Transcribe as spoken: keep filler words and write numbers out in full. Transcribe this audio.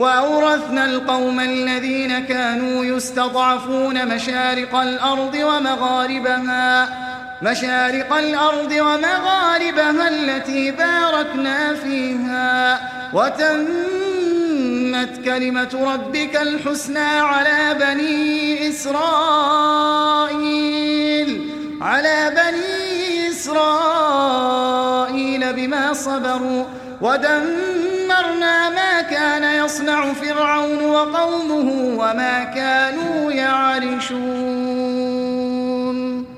وأورثنا القوم الذين كانوا يستضعفون مشارق الأرض ومغاربها مشارق الأرض ومغاربها التي باركنا فيها وتمت كلمة ربك الحسنى على بني إسرائيل على بني إسرائيل بما صبروا ودمرنا ما كان يصنع فرعون وقومه وما كانوا يعرشون